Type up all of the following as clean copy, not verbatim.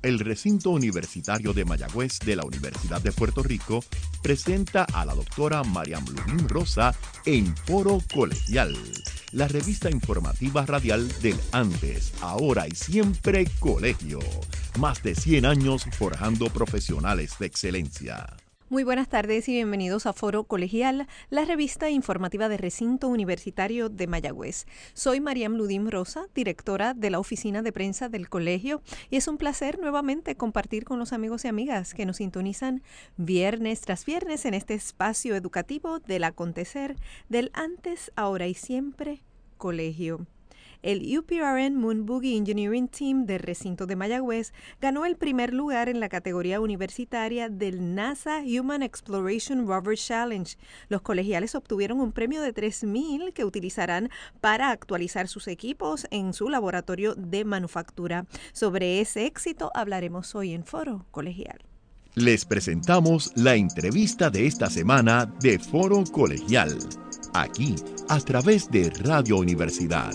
El recinto universitario de Mayagüez de la Universidad de Puerto Rico presenta a la doctora Mariam Ludín Rosa en Foro Colegial, la revista informativa radial del antes, ahora y siempre colegio. Más de 100 años forjando profesionales de excelencia. Muy buenas tardes y bienvenidos a Foro Colegial, la revista informativa de Recinto Universitario de Mayagüez. Soy Mariam Ludín Rosa, directora de la oficina de prensa del colegio, y es un placer nuevamente compartir con los amigos y amigas que nos sintonizan viernes tras viernes en este espacio educativo del acontecer del antes, ahora y siempre colegio. El UPRN Moon Boogie Engineering Team del recinto de Mayagüez ganó el primer lugar en la categoría universitaria del NASA Human Exploration Rover Challenge. Los colegiales obtuvieron un premio de $3,000 que utilizarán para actualizar sus equipos en su laboratorio de manufactura. Sobre ese éxito hablaremos hoy en Foro Colegial. Les presentamos la entrevista de esta semana de Foro Colegial, aquí a través de Radio Universidad.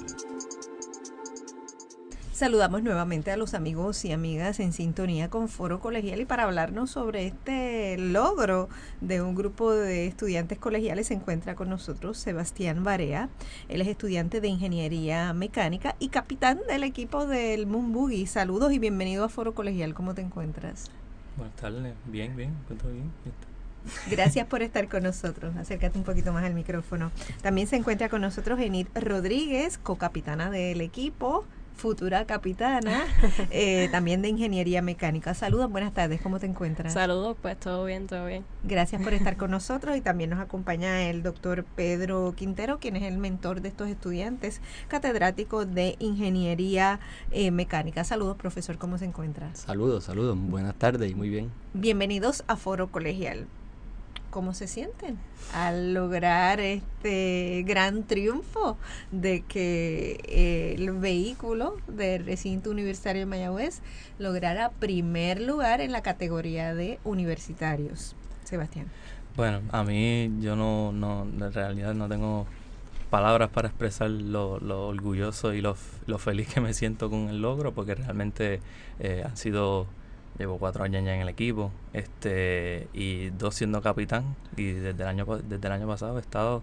Saludamos nuevamente a los amigos y amigas en sintonía con Foro Colegial, y para hablarnos sobre este logro de un grupo de estudiantes colegiales se encuentra con nosotros Sebastián Barea. Él es estudiante de Ingeniería Mecánica y capitán del equipo del Moon Boogie. Saludos y bienvenido a Foro Colegial. ¿Cómo te encuentras? Buenas tardes. Bien, me encuentro bien. Gracias por estar con nosotros. Acércate un poquito más al micrófono. También se encuentra con nosotros Enid Rodríguez, co-capitana del equipo, futura capitana, también de Ingeniería Mecánica. Saludos, buenas tardes, ¿cómo te encuentras? Saludos, pues todo bien, todo bien. Gracias por estar con nosotros, y también nos acompaña el doctor Pedro Quintero, quien es el mentor de estos estudiantes, catedrático de Ingeniería Mecánica. Saludos, profesor, ¿cómo se encuentra? Saludos, buenas tardes y muy bien. Bienvenidos a Foro Colegial. ¿Cómo se sienten al lograr este gran triunfo de que el vehículo del recinto universitario de Mayagüez lograra primer lugar en la categoría de universitarios? Sebastián. Bueno, a mí yo no en realidad no tengo palabras para expresar lo orgulloso y lo feliz que me siento con el logro, porque realmente llevo 4 años ya en el equipo, y 2 siendo capitán, y desde el año pasado he estado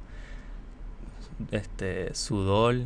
sudor,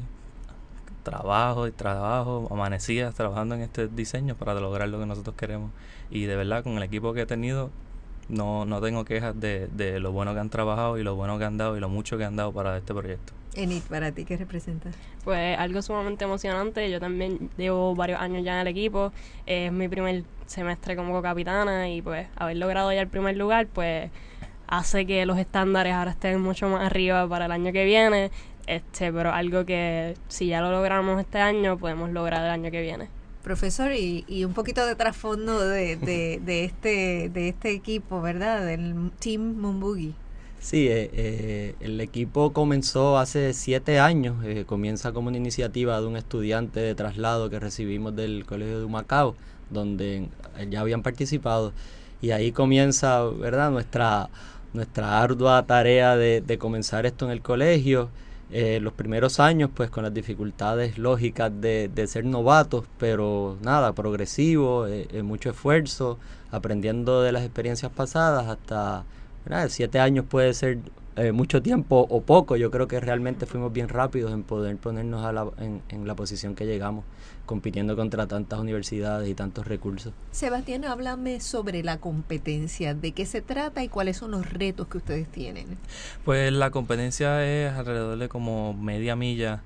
trabajo, amanecidas trabajando en este diseño para lograr lo que nosotros queremos, y de verdad con el equipo que he tenido no tengo quejas de lo bueno que han trabajado y lo bueno que han dado y lo mucho que han dado para este proyecto. Enid, ¿para ti qué representa? Pues algo sumamente emocionante. Yo también llevo varios años ya en el equipo. Es mi primer semestre como capitana, y pues haber logrado ya el primer lugar pues hace que los estándares ahora estén mucho más arriba para el año que viene. Pero algo que si ya lo logramos este año, podemos lograr el año que viene. Profesor, y un poquito de trasfondo de este equipo, ¿verdad? Del Team Moon Boogie. Sí, el equipo comenzó hace 7 años, comienza como una iniciativa de un estudiante de traslado que recibimos del Colegio de Humacao, donde ya habían participado, y ahí comienza, ¿verdad?, nuestra ardua tarea de comenzar esto en el colegio. Los primeros años pues con las dificultades lógicas de ser novatos, pero nada, progresivo, mucho esfuerzo, aprendiendo de las experiencias pasadas hasta... 7 años puede ser mucho tiempo o poco. Yo creo que realmente fuimos bien rápidos en poder ponernos en la posición que llegamos, compitiendo contra tantas universidades y tantos recursos. Sebastián, háblame sobre la competencia, de qué se trata y cuáles son los retos que ustedes tienen. Pues la competencia es alrededor de como media milla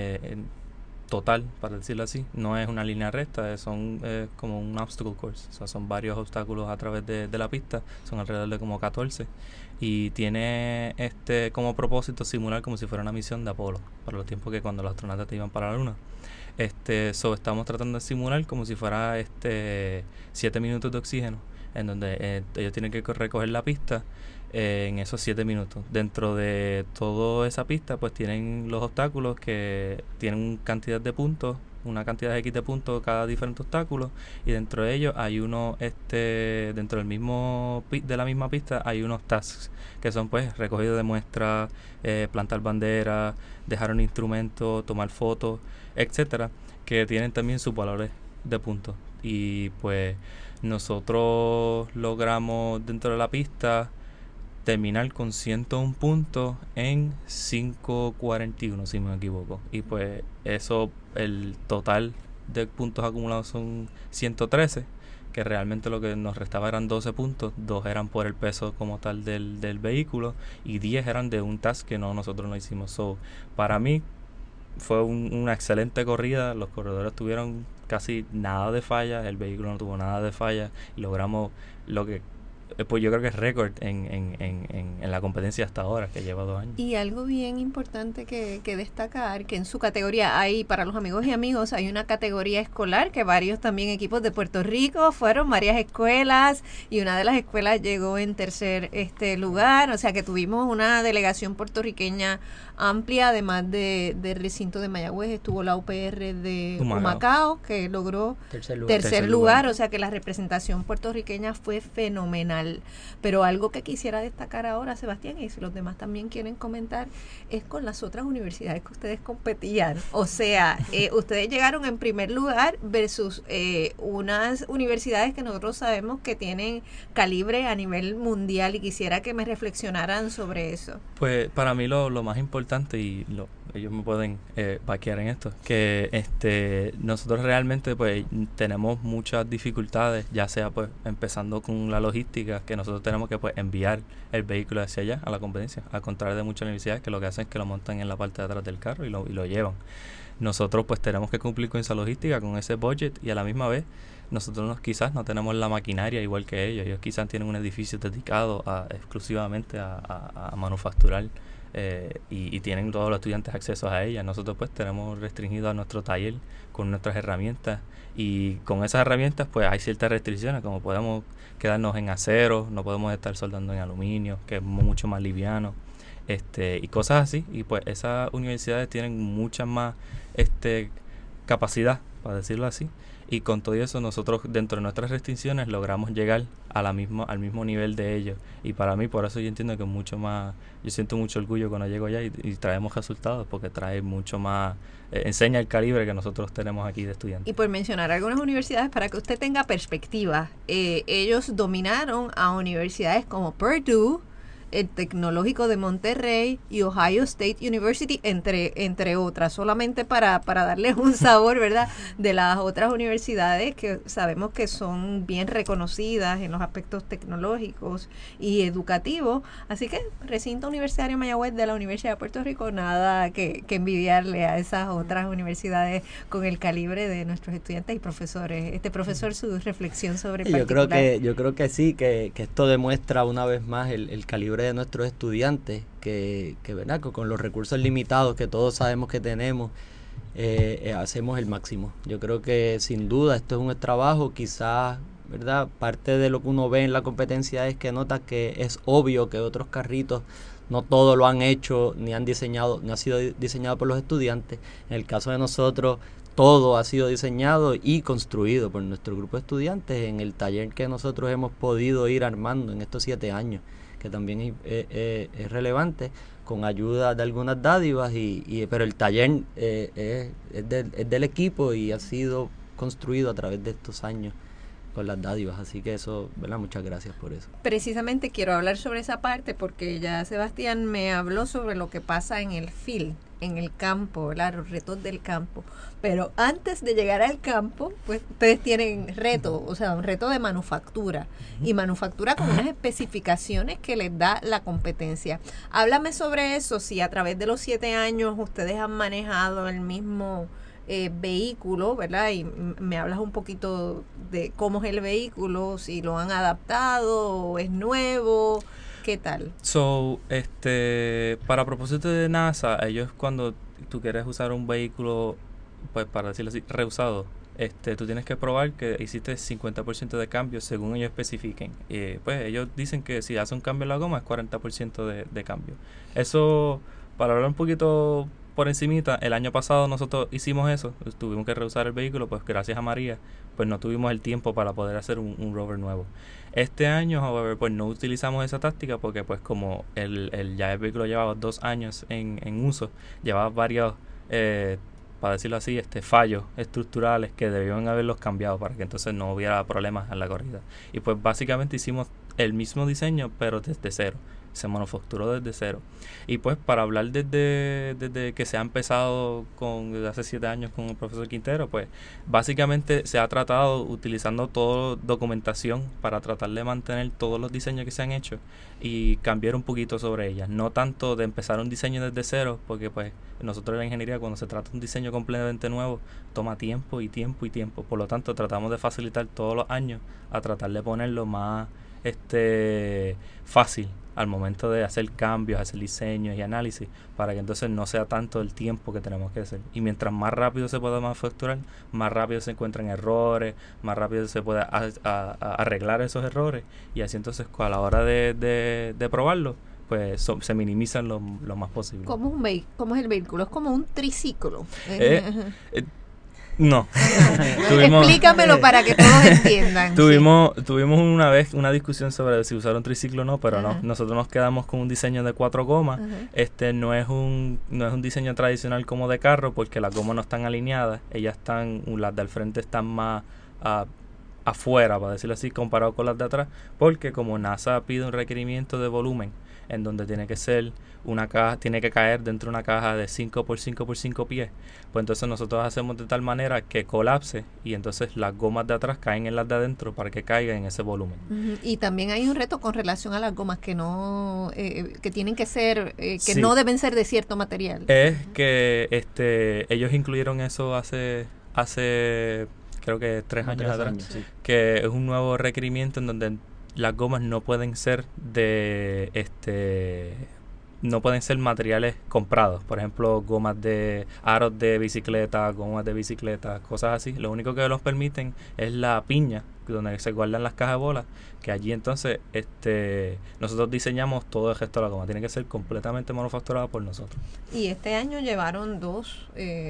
total, para decirlo así. No es una línea recta, son como un obstacle course, o sea, son varios obstáculos a través de la pista, son alrededor de como 14, y tiene como propósito simular como si fuera una misión de Apolo, para los tiempos que cuando los astronautas iban para la luna. Estamos tratando de simular como si fuera 7 minutos de oxígeno, en donde ellos tienen que recoger la pista en esos 7 minutos. Dentro de toda esa pista pues tienen los obstáculos que tienen cantidad de puntos, una cantidad X de puntos cada diferente obstáculo, y dentro de ellos hay uno dentro del de la misma pista hay unos tasks que son pues recogido de muestras, plantar banderas, dejar un instrumento, tomar fotos, etcétera, que tienen también sus valores de puntos. y pues nosotros logramos dentro de la pista terminar con 101 puntos en 5:41, si me equivoco. Y pues eso, el total de puntos acumulados son 113, que realmente lo que nos restaba eran 12 puntos, 2 eran por el peso como tal del vehículo y 10 eran de un task que nosotros no hicimos. So, para mí fue una excelente corrida, los corredores tuvieron casi nada de falla, el vehículo no tuvo nada de falla y logramos lo que pues yo creo que es récord en la competencia hasta ahora, que lleva 2 años. Y algo bien importante que destacar, que en su categoría hay, para los amigos y amigos, hay una categoría escolar, que varios también equipos de Puerto Rico fueron varias escuelas, y una de las escuelas llegó en tercer lugar, o sea que tuvimos una delegación puertorriqueña amplia, además del recinto de Mayagüez, estuvo la UPR de Humacao, que logró tercer lugar, o sea que la representación puertorriqueña fue fenomenal. Pero algo que quisiera destacar ahora, Sebastián, y si los demás también quieren comentar, es con las otras universidades que ustedes competían. O sea, ustedes llegaron en primer lugar versus unas universidades que nosotros sabemos que tienen calibre a nivel mundial, y quisiera que me reflexionaran sobre eso. Pues para mí lo más importante, y ellos me pueden vaquear en esto, que nosotros realmente pues tenemos muchas dificultades, ya sea pues empezando con la logística, que nosotros tenemos que pues enviar el vehículo hacia allá a la competencia, al contrario de muchas universidades que lo que hacen es que lo montan en la parte de atrás del carro y lo llevan. Nosotros pues tenemos que cumplir con esa logística, con ese budget, y a la misma vez nosotros quizás no tenemos la maquinaria igual que ellos quizás tienen un edificio dedicado exclusivamente a manufacturar y tienen todos los estudiantes acceso a ella. Nosotros pues tenemos restringido a nuestro taller con nuestras herramientas, y con esas herramientas pues hay ciertas restricciones, como podemos quedarnos en acero, no podemos estar soldando en aluminio, que es mucho más liviano, y cosas así. Y pues esas universidades tienen mucha más capacidad, para decirlo así, y con todo eso nosotros dentro de nuestras restricciones logramos llegar al mismo nivel de ellos. Y para mí, por eso yo entiendo que mucho más, yo siento mucho orgullo cuando llego allá y traemos resultados, porque trae mucho más, enseña el calibre que nosotros tenemos aquí de estudiantes. Y por mencionar algunas universidades, para que usted tenga perspectiva, ellos dominaron a universidades como Purdue, el Tecnológico de Monterrey y Ohio State University, entre otras, solamente para darles un sabor, ¿verdad?, de las otras universidades que sabemos que son bien reconocidas en los aspectos tecnológicos y educativos. Así que recinto universitario Mayagüez de la Universidad de Puerto Rico, nada que envidiarle a esas otras universidades con el calibre de nuestros estudiantes y profesores. Profesor, su reflexión sobre el particular. Yo creo que sí, que esto demuestra una vez más el calibre de nuestros estudiantes, que ¿verdad?, con los recursos limitados que todos sabemos que tenemos, hacemos el máximo. Yo creo que sin duda esto es un trabajo, quizás, ¿verdad?, parte de lo que uno ve en la competencia es que nota que es obvio que otros carritos no todo lo han hecho ni han diseñado, no ha sido diseñado por los estudiantes. En el caso de nosotros, todo ha sido diseñado y construido por nuestro grupo de estudiantes en el taller que nosotros hemos podido ir armando en estos 7 años, que también es relevante, con ayuda de algunas dádivas, pero el taller es del equipo y ha sido construido a través de estos años con las dádivas, así que eso, ¿verdad?, muchas gracias por eso. Precisamente quiero hablar sobre esa parte, porque ya Sebastián me habló sobre lo que pasa en el field, en el campo, ¿verdad?, los retos del campo. Pero antes de llegar al campo, pues ustedes tienen reto, o sea, un reto de manufactura, y manufactura con unas especificaciones que les da la competencia. Háblame sobre eso, si a través de los 7 años ustedes han manejado el mismo vehículo, ¿verdad? Y me hablas un poquito de cómo es el vehículo, si lo han adaptado o es nuevo, ¿qué tal? So, para propósito de NASA, ellos, cuando tú quieres usar un vehículo, pues para decirlo así, reusado, tú tienes que probar que hiciste 50% de cambio según ellos especifiquen. Pues ellos dicen que si hace un cambio en la goma es 40% de cambio. Eso, para hablar un poquito por encimita, el año pasado nosotros hicimos eso, tuvimos que reusar el vehículo, pues gracias a María, pues no tuvimos el tiempo para poder hacer un rover nuevo. Este año, however, pues no utilizamos esa táctica, porque pues como ya el vehículo llevaba 2 años en uso, llevaba varios para decirlo así, fallos estructurales que debían haberlos cambiado para que entonces no hubiera problemas en la corrida. Y pues básicamente hicimos el mismo diseño, pero desde cero. Se manufacturó desde cero. Y pues para hablar desde que se ha empezado desde hace 7 años con el profesor Quintero, pues básicamente se ha tratado utilizando toda documentación para tratar de mantener todos los diseños que se han hecho y cambiar un poquito sobre ellas. No tanto de empezar un diseño desde cero, porque pues nosotros en la ingeniería, cuando se trata de un diseño completamente nuevo, toma tiempo y tiempo y tiempo. Por lo tanto, tratamos de facilitar todos los años a tratar de ponerlo más fácil al momento de hacer cambios, hacer diseños y análisis, para que entonces no sea tanto el tiempo que tenemos que hacer. Y mientras más rápido se pueda manufacturar, más rápido se encuentran errores, más rápido se puede arreglar esos errores, y así entonces a la hora de probarlo, pues se minimizan lo más posible. ¿Cómo es el vehículo? Es como un triciclo. No. Explícamelo para que todos entiendan. Tuvimos una vez una discusión sobre si usar un triciclo o no, pero Ajá. no. Nosotros nos quedamos con un diseño de 4 gomas. Ajá. No es un diseño tradicional como de carro, porque las gomas no están alineadas. Las del frente están más afuera, para decirlo así, comparado con las de atrás, porque como NASA pide un requerimiento de volumen, en donde tiene que ser una caja, tiene que caer dentro de una caja de 5 por 5 por 5 pies, pues entonces nosotros hacemos de tal manera que colapse y entonces las gomas de atrás caen en las de adentro para que caigan en ese volumen. Y también hay un reto con relación a las gomas que no que tienen que ser que Sí. no deben ser de cierto material. Es que ellos incluyeron eso hace creo que 3 años atrás, Sí. que es un nuevo requerimiento en donde las gomas no pueden ser no pueden ser materiales comprados. Por ejemplo, gomas de aros de bicicleta, cosas así. Lo único que nos permiten es la piña, donde se guardan las cajas de bolas, que allí entonces nosotros diseñamos todo el resto de la goma. Tiene que ser completamente manufacturada por nosotros. Y este año llevaron dos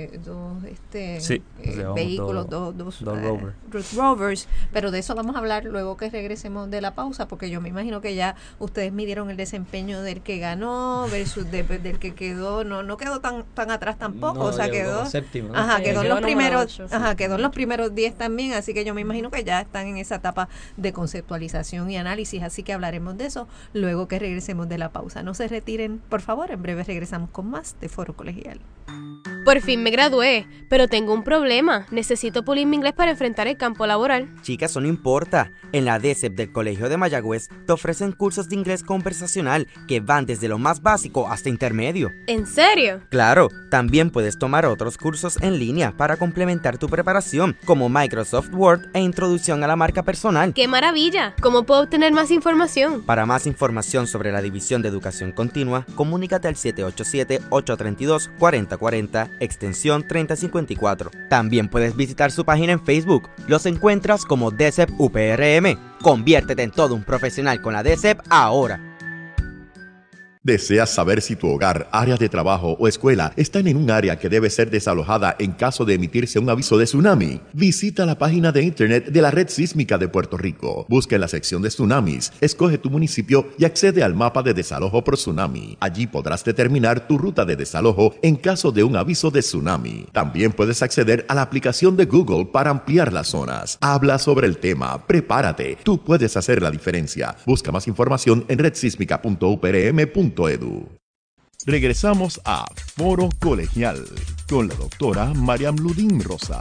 Sí, llevamos vehículos, dos Rovers, pero de eso vamos a hablar luego que regresemos de la pausa, porque yo me imagino que ya ustedes midieron el desempeño del que ganó versus del que quedó, no quedó tan atrás tampoco, No, o sea, llegó quedó séptimo, ¿no? Ajá, quedó en quedó los número primeros, 8, sí. quedó en los primeros 10 también, así que yo me imagino que ya están en esa etapa de conceptualización y análisis, así que hablaremos de eso luego que regresemos de la pausa. No se retiren, por favor, en breve regresamos con más de Foro Colegial. Por fin me gradué, pero tengo un problema. Necesito pulir mi inglés para enfrentar el campo laboral. Chicas, eso no importa. En la DSEP del Colegio de Mayagüez te ofrecen cursos de inglés conversacional que van desde lo más básico hasta intermedio. ¿En serio? Claro, también puedes tomar otros cursos en línea para complementar tu preparación, como Microsoft Word e Introducción a la Marca Personal. ¡Qué maravilla! ¿Cómo puedo obtener más información? Para más información sobre la División de Educación Continua, comunícate al 787-832-4040, extensión 3054. También puedes visitar su página en Facebook. Los encuentras como DSEP UPRM. Conviértete en todo un profesional con la DSEP ahora. ¿Deseas saber si tu hogar, área de trabajo o escuela están en un área que debe ser desalojada en caso de emitirse un aviso de tsunami? Visita la página de internet de la Red Sísmica de Puerto Rico. Busca en la sección de tsunamis, escoge tu municipio y accede al mapa de desalojo por tsunami. Allí podrás determinar tu ruta de desalojo en caso de un aviso de tsunami. También puedes acceder a la aplicación de Google para ampliar las zonas. Habla sobre el tema, prepárate, tú puedes hacer la diferencia. Busca más información en redsísmica.uprm.edu. Regresamos a Foro Colegial con la doctora Mariam Ludín Rosa.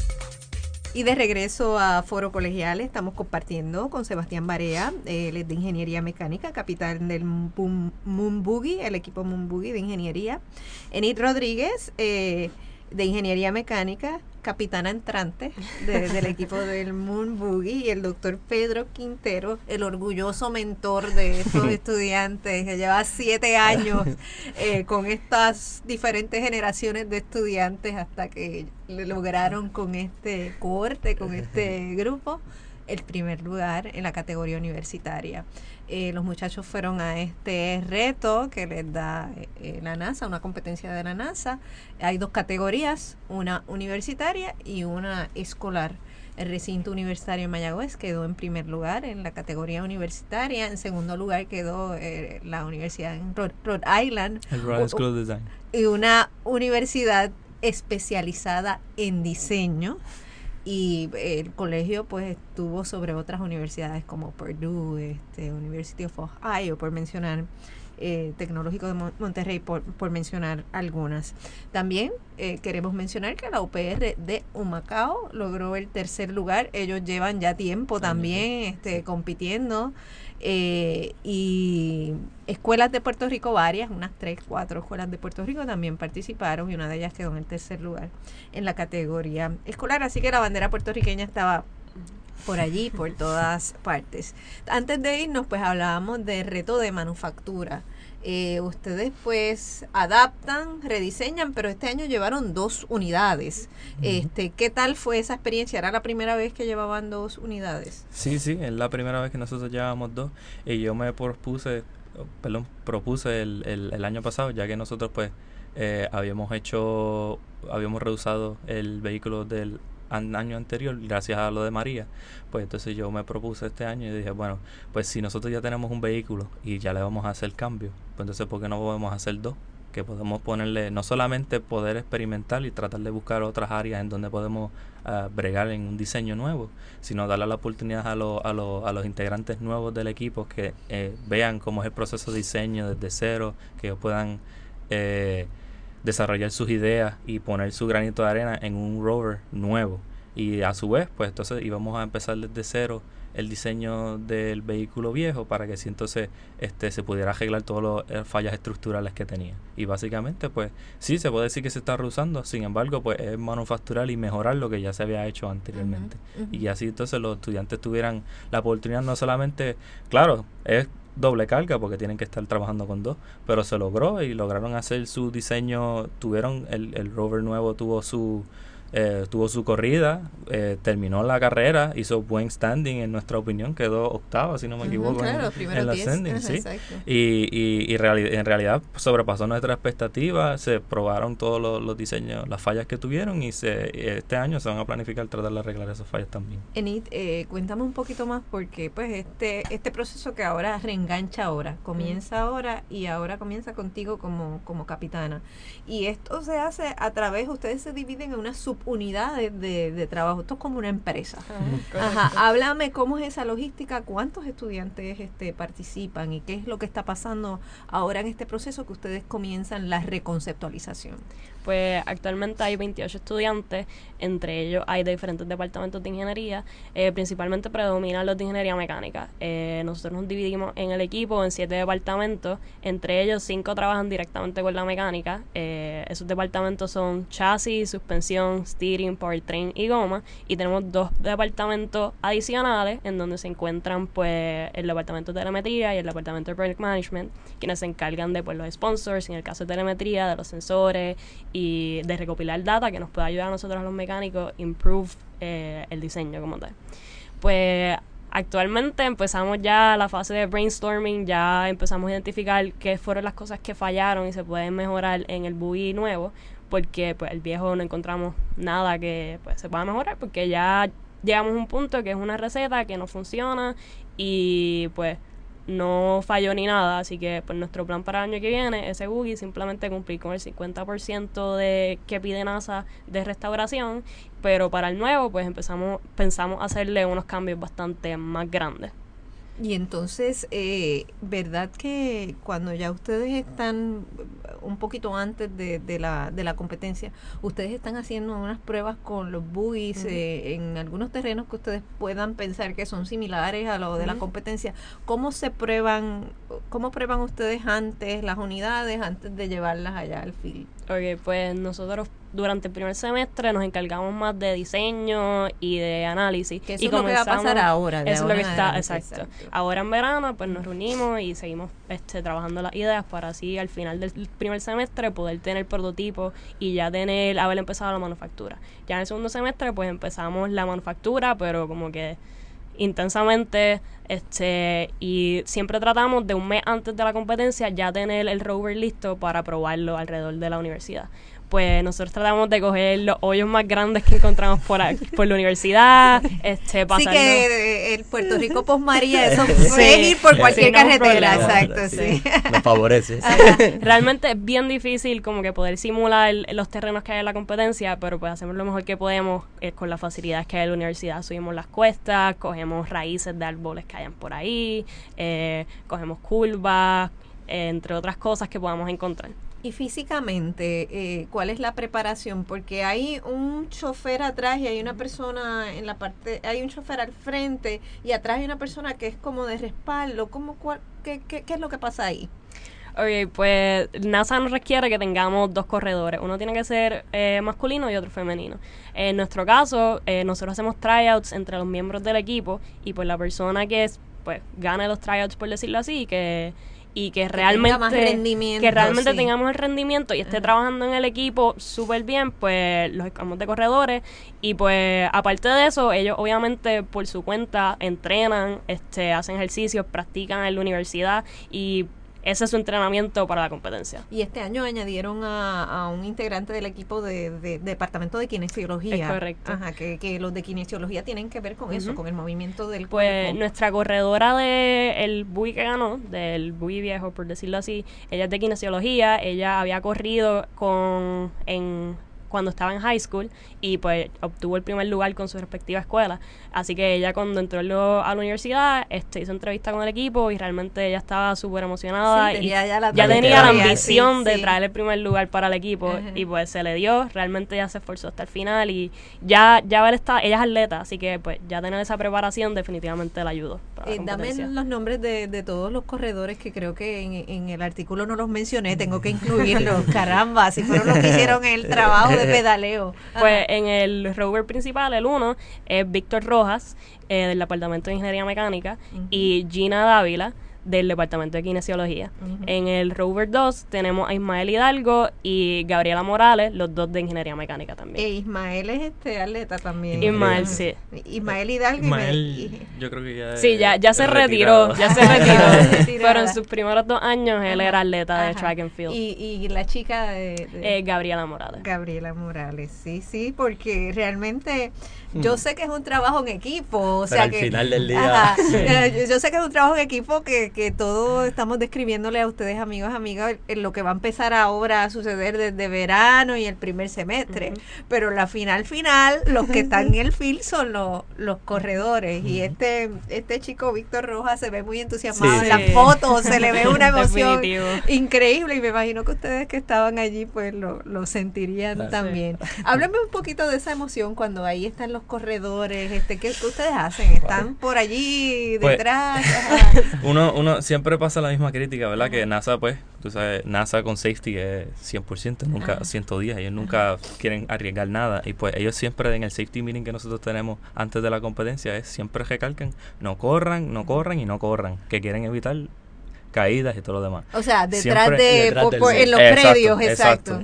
Y de regreso a Foro Colegial, estamos compartiendo con Sebastián Barea, él es de Ingeniería Mecánica, capitán del Moon Buggy, el equipo Moon Buggy de Ingeniería. Enid Rodríguez, de Ingeniería Mecánica, capitana entrante del equipo del Moon Buggy, y el doctor Pedro Quintero, el orgulloso mentor de estos estudiantes, que lleva 7 años con estas diferentes generaciones de estudiantes hasta que le lograron con este cohorte, con este grupo, el primer lugar en la categoría universitaria. Los muchachos fueron a este reto que les da la NASA, una competencia de la NASA. Hay 2 categorías, una universitaria y una escolar. El recinto universitario de Mayagüez quedó en primer lugar en la categoría universitaria. En segundo lugar quedó la universidad en Rhode Island. El Royal School of Design. Y una universidad especializada en diseño, y el colegio pues estuvo sobre otras universidades como Purdue, University of Ohio, por mencionar, Tecnológico de Monterrey, por mencionar algunas. También queremos mencionar que la UPR de Humacao logró el tercer lugar. Ellos llevan ya tiempo también compitiendo, y escuelas de Puerto Rico, varias, unas 3, 4 escuelas de Puerto Rico también participaron, y una de ellas quedó en el tercer lugar en la categoría escolar. Así que la bandera puertorriqueña estaba por allí, por todas partes. Antes de irnos, pues hablábamos de reto de manufactura. Ustedes pues adaptan, rediseñan, pero este año llevaron 2 unidades. ¿Qué tal fue esa experiencia? ¿Era la primera vez que llevaban 2 unidades? Sí, es la primera vez que nosotros llevábamos 2, y yo me propuse el año pasado, ya que nosotros pues habíamos reusado el vehículo del año anterior gracias a lo de María. Pues entonces yo me propuse este año y dije, bueno, pues si nosotros ya tenemos un vehículo y ya le vamos a hacer cambio, pues entonces ¿por qué no podemos hacer 2? Que podemos ponerle, no solamente poder experimentar y tratar de buscar otras áreas en donde podemos bregar en un diseño nuevo, sino darle la oportunidad a los integrantes nuevos del equipo que vean cómo es el proceso de diseño desde cero, que puedan desarrollar sus ideas y poner su granito de arena en un rover nuevo. Y a su vez, pues entonces íbamos a empezar desde cero el diseño del vehículo viejo para que si entonces se pudiera arreglar todas las fallas estructurales que tenía. Y básicamente, pues sí, se puede decir que se está reusando, sin embargo, pues es manufacturar y mejorar lo que ya se había hecho anteriormente. Y así entonces los estudiantes tuvieran la oportunidad, no solamente, claro, es doble carga porque tienen que estar trabajando con 2, pero se logró y lograron hacer su diseño. Tuvieron el rover nuevo, tuvo su corrida, terminó la carrera, hizo buen standing, en nuestra opinión quedó octava, si no me equivoco, en la standing, sí. Y en realidad sobrepasó nuestra expectativa, se probaron todos los diseños, las fallas que tuvieron, y este año se van a planificar tratar de arreglar esas fallas también. Enid, cuéntame un poquito más, porque pues este proceso que ahora reengancha ahora, comienza ahora, y ahora comienza contigo como capitana, y esto se hace a través, ustedes se dividen en una subunidades de trabajo, esto es como una empresa. Háblame cómo es esa logística, cuántos estudiantes participan y qué es lo que está pasando ahora en este proceso que ustedes comienzan la reconceptualización. Pues actualmente hay 28 estudiantes, entre ellos hay de diferentes departamentos de ingeniería, principalmente predominan los de ingeniería mecánica. Nosotros nos dividimos en el equipo en 7 departamentos, entre ellos 5 trabajan directamente con la mecánica. Esos departamentos son chasis, suspensión, steering, powertrain y goma, y tenemos 2 departamentos adicionales en donde se encuentran pues el departamento de telemetría y el departamento de project management, quienes se encargan de pues los sponsors, en el caso de telemetría, de los sensores y de recopilar data que nos pueda ayudar a nosotros, a los mecánicos, improve el diseño como tal. Pues actualmente empezamos ya la fase de brainstorming, ya empezamos a identificar qué fueron las cosas que fallaron y se pueden mejorar en el buggy nuevo, porque pues el viejo no encontramos nada que pues se pueda mejorar, porque ya llegamos a un punto que es una receta que no funciona y pues no falló ni nada, así que pues nuestro plan para el año que viene, ese buggy, simplemente cumplir con el 50% de que pide NASA de restauración, pero para el nuevo pues pensamos hacerle unos cambios bastante más grandes. Y entonces, ¿verdad que cuando ya ustedes están un poquito antes de la competencia, ustedes están haciendo unas pruebas con los buggies en algunos terrenos que ustedes puedan pensar que son similares a lo de la competencia? ¿Cómo prueban ustedes antes las unidades, antes de llevarlas allá al field? Ok, pues nosotros durante el primer semestre nos encargamos más de diseño y de análisis. Que eso es lo que va a pasar ahora. Eso es lo que está, exacto. Ahora en verano pues nos reunimos y seguimos trabajando las ideas para así al final del primer semestre poder tener prototipo y ya haber empezado la manufactura. Ya en el segundo semestre pues empezamos la manufactura, pero como que intensamente, y siempre tratamos de un mes antes de la competencia ya tener el rover listo para probarlo alrededor de la universidad, pues nosotros tratamos de coger los hoyos más grandes que encontramos por la universidad, pasarlo. Sí, que el Puerto Rico post María, eso pueden ir por cualquier carretera, exacto, sí. Nos favorece. Realmente es bien difícil como que poder simular los terrenos que hay en la competencia, pero pues hacemos lo mejor que podemos con las facilidades que hay en la universidad. Subimos las cuestas, cogemos raíces de árboles que hayan por ahí, cogemos curvas, entre otras cosas que podamos encontrar. Y físicamente, ¿cuál es la preparación? Porque hay un chofer atrás y hay una persona en la parte, hay un chofer al frente y atrás hay una persona que es como de respaldo. ¿Qué es lo que pasa ahí? Ok, pues NASA nos requiere que tengamos 2 corredores. Uno tiene que ser masculino y otro femenino. En nuestro caso, nosotros hacemos tryouts entre los miembros del equipo y pues la persona que gane los tryouts, por decirlo así, y que realmente tengamos el rendimiento y esté trabajando en el equipo súper bien, pues los escamos de corredores. Y pues aparte de eso, ellos obviamente por su cuenta entrenan, hacen ejercicios, practican en la universidad y ese es su entrenamiento para la competencia. Y este año añadieron a un integrante del equipo de departamento de kinesiología. Es correcto. Ajá, que los de kinesiología tienen que ver con eso, con el movimiento del pues cuerpo. Nuestra corredora del BUI que ganó, del BUI viejo, por decirlo así, ella es de kinesiología. Ella había corrido cuando estaba en high school y pues obtuvo el primer lugar con su respectiva escuela. Así que ella cuando entró a la universidad hizo entrevista con el equipo y realmente ella estaba súper emocionada y ya tenía la ambición de traer el primer lugar para el equipo. Y pues se le dio, realmente ella se esforzó hasta el final y ella es atleta, así que pues ya tener esa preparación definitivamente la ayudó para la competencia. Dame los nombres de todos los corredores que creo que en el artículo no los mencioné, tengo que incluirlos. Caramba, si fueron los que hicieron el trabajo de pedaleo. Pues en el rover principal, el 1, es Víctor Rojas, del Departamento de Ingeniería Mecánica, y Gina Dávila, del Departamento de Kinesiología. En el rover 2 tenemos a Ismael Hidalgo y Gabriela Morales, los 2 de Ingeniería Mecánica también. Ismael es atleta también. Ismael, sí. Ismael Hidalgo. Yo creo que ya se retiró. Pero en sus primeros 2 años él era atleta de track and field. Y la chica de Gabriela Morales. Gabriela Morales, sí, porque realmente yo sé que es un trabajo en equipo, Pero al final del día. Yo sé que es un trabajo en equipo que todos estamos describiéndole a ustedes, amigos, amigas, en lo que va a empezar ahora a suceder desde verano y el primer semestre. Pero la final, los que están en el field son los corredores. Y este chico, Víctor Rojas, se ve muy entusiasmado en las fotos, se le ve una emoción increíble y me imagino que ustedes que estaban allí pues lo sentirían también. Háblenme un poquito de esa emoción cuando ahí están los corredores, ¿qué ustedes hacen? ¿Están por allí detrás? Uno siempre pasa la misma crítica, ¿verdad? Que NASA, pues, tú sabes, NASA con safety es 100%, nunca 110, ellos nunca quieren arriesgar nada. Y pues ellos siempre en el safety meeting que nosotros tenemos antes de la competencia siempre recalcan, no corran, que quieren evitar caídas y todo lo demás. O sea, detrás en los predios, exacto.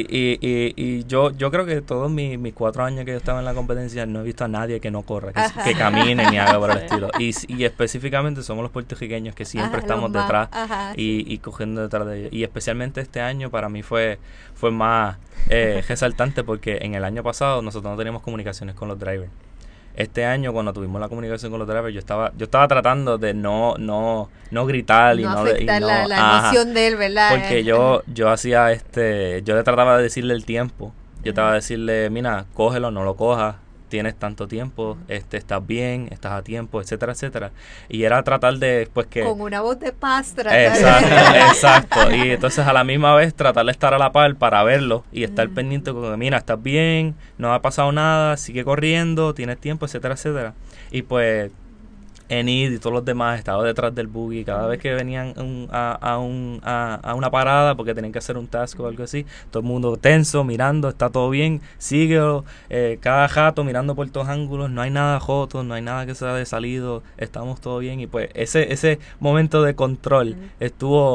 Y yo creo que todos mis 4 años que yo estaba en la competencia no he visto a nadie que no corra, que camine ni haga por el estilo. Y específicamente somos los puertorriqueños que siempre estamos detrás y cogiendo detrás de ellos. Y especialmente este año para mí fue más resaltante porque en el año pasado nosotros no teníamos comunicaciones con los drivers. Este año cuando tuvimos la comunicación con los drivers yo estaba tratando de no gritar no afectar la emoción de él, ¿verdad? Porque yo hacía yo le trataba de decirle el tiempo. Yo trataba de decirle, mira, cógelo, no lo cojas, tienes tanto tiempo, estás bien, estás a tiempo, etcétera, etcétera. Y era tratar de, pues que... Con una voz de paz, Exacto. Y entonces a la misma vez tratar de estar a la par para verlo y estar pendiente con que, mira, estás bien, no ha pasado nada, sigue corriendo, tienes tiempo, etcétera, etcétera. Y pues... Enid y todos los demás estaban detrás del buggy. Cada vez que venían a una parada porque tenían que hacer un task o algo así, todo el mundo tenso, mirando, está todo bien, síguelo, cada rato mirando por todos ángulos, no hay nada joto, no hay nada que se haya salido, estamos todo bien. Y pues ese momento de control estuvo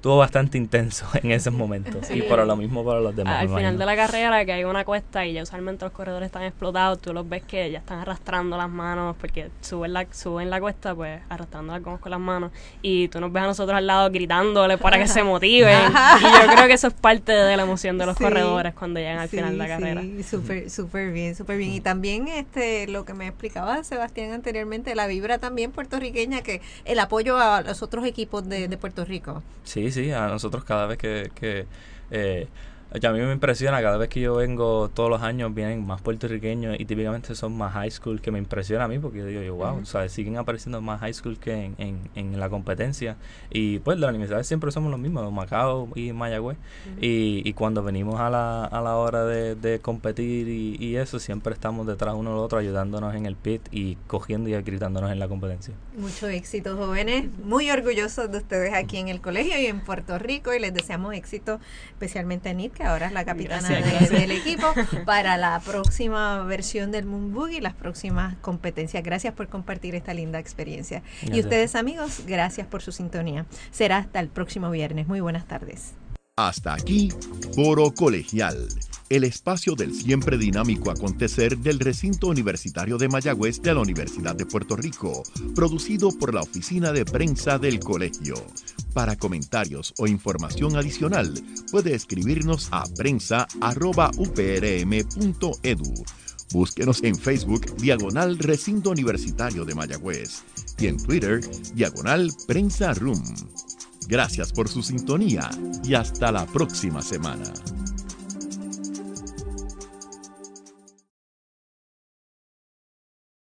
estuvo bastante intenso en esos momentos. Sí. Y por lo mismo para los demás. Al final de la carrera, que hay una cuesta y ya usualmente los corredores están explotados, tú los ves que ya están arrastrando las manos porque suben la cuesta, pues arrastrando con las manos. Y tú nos ves a nosotros al lado gritándole para que se motiven. Y yo creo que eso es parte de la emoción de los corredores cuando llegan al final de la carrera. Sí, súper bien. Y también lo que me explicaba Sebastián anteriormente, la vibra también puertorriqueña, que el apoyo a los otros equipos de Puerto Rico. Sí, a nosotros cada vez que a mí me impresiona, cada vez que yo vengo todos los años vienen más puertorriqueños y típicamente son más high school, que me impresiona a mí porque yo digo, wow, o sea, siguen apareciendo más high school que en la competencia. Y pues las universidades siempre somos los mismos, Humacao y Mayagüez. Y cuando venimos a la hora de competir y eso, siempre estamos detrás uno del otro ayudándonos en el pit y cogiendo y gritándonos en la competencia. Mucho éxito, jóvenes, muy orgullosos de ustedes aquí en el colegio y en Puerto Rico, y les deseamos éxito, especialmente a Nit, que ahora es la capitana del equipo, para la próxima versión del Moon Boogie y las próximas competencias. Gracias por compartir esta linda experiencia. Gracias. Y ustedes, amigos, gracias por su sintonía. Será hasta el próximo viernes. Muy buenas tardes. Hasta aquí, Foro Colegial, el espacio del siempre dinámico acontecer del recinto universitario de Mayagüez de la Universidad de Puerto Rico, producido por la Oficina de Prensa del Colegio. Para comentarios o información adicional, puede escribirnos a prensa@uprm.edu. Búsquenos en Facebook, /Recinto Universitario de Mayagüez, y en Twitter, /Prensa Room. Gracias por su sintonía y hasta la próxima semana.